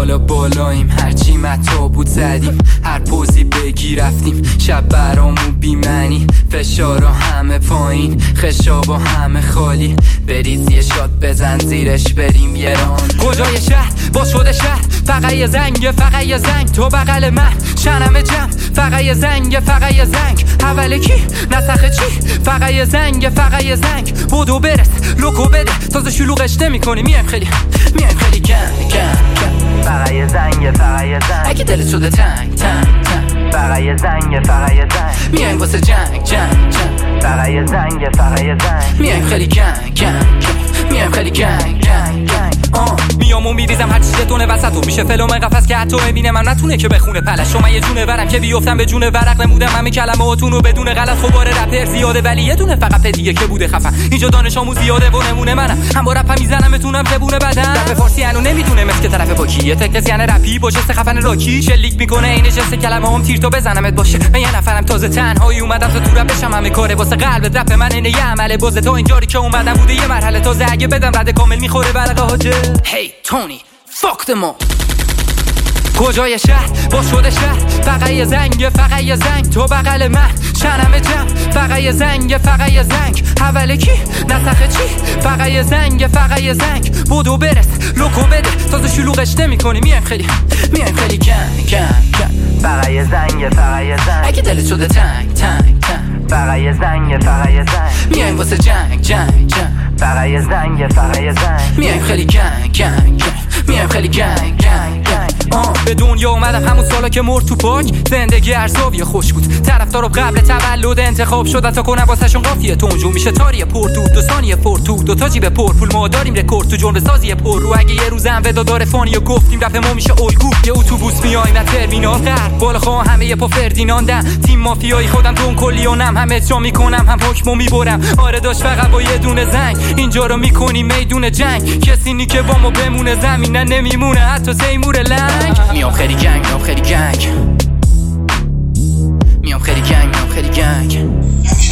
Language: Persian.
بالا بالاییم، هرچی متا بود زدیم، هر پوزی بگی رفتیم، شب برامون بیمنی، فشارا همه پایین، خشابا همه خالی، بریز یه شات بزن زیرش بریم یه ران. کجای شهر باز شده شهر، فقط یه زنگ، فقط یه زنگ، تو بغل من شنم جمع، فقط یه زنگ، فقط یه زنگ، اول کی نسخه چی، فقط یه زنگ، فقط یه زنگ، بودو برس لوکو بده تازه شلوغش نمی‌کنی، میایم خیلی گنگ گنگ، فقط یه زنگ، فقط یه زنگ، اگه دلت شده تنگ تنگ تنگ، فقط یه زنگ، فقط یه زنگ، میایم واسه جنگ جنگ جنگ، فقط یه زنگ، فقط یه زنگ، میایم خیلی گنگ گنگ، میایم خیلی گنگ گنگ گنگ. میام و میریزم هر چیز دونه وسط و میشه فلوم قفس که حتی ببینه من نتونه که بخونه پلش، من یه جونه ورم که بیافتم به جونه ورق، نمودم همین کلماتون رو بدون غلط، خبار رپر زیاده ولی یه دونه فقط پدیه که بوده خفن، اینجا دانش آموز زیاده و نمونه منم، هم با رپ میزنم بتونم زبونه بدن، رپ فارسی انو نمیدونه مثل که طرف با کیه، تکس یعنی رپی با جست خفن راکی، شلیک میکنه این جست کلمه‌ام تیر تا بزنمت باشه، من یه نفرم تازه تنهایی اومدم تا تو رپ بشم، همه کاره واسه قلب رپ من اینه یه عمل بازه، تا اینجوری که اومدم بوده یه مرحله تازه، اگه بدم رد کامل میخوره برقه حاجه. Hey Tony fuck them all. کجای شهر باز شده شهر، فقط یه زنگ، فقط یه زنگ، تو بغل من شنم جمع، فقط یه زنگ، فقط یه زنگ، اول کی نسخه چی، فقط یه زنگ، فقط یه زنگ، بودو برس لوکو بده تازه شلوغش نمی‌کنی، میایم خیلی گنگ گنگ، فقط یه زنگ، فقط یه زنگ، اگه دلت شده تنگ تنگ تنگ، فقط یه زنگ، فقط یه زنگ، میایم واسه جنگ جنگ جنگ، فقط یه زنگ، فقط یه زنگ، میایم خیلی گنگ گنگ گنگ، میایم خیلی گنگ گنگ گنگ. به دنیا اومدم همون سالا که مرد تو پاک، زندگی ارزاویه خوش بود، طرفدارا قبل تولد انتخاب شد تا کنم واسهشون قافیه تونجو میشه تاریه پر تو 2 ثانیه پر تو 2 تا جیب پر پول، ما داریم رکورد تو جنب سازی پر رو، اگه یه روزم ودا داره فانی و گفتیم رپ ما میشه الگو، یه اتوبوس میای نه ترمینال غرب، بالا خواه همه یه پا فردیناندم، تیم مافیایی خودم دون کلیونم، همه جا میکنم هم حکمو میبرم، آره داش فقط با یه دونه زنگ، اینجا رو میکنی میدون جنگ، کسی نی که با ما بمونه زمین نمیمونه حتی تیمور لنگ، میام خیلی گنگ، میام خیلی گنگ، میام خیلی گنگ، میام خیلی گنگ.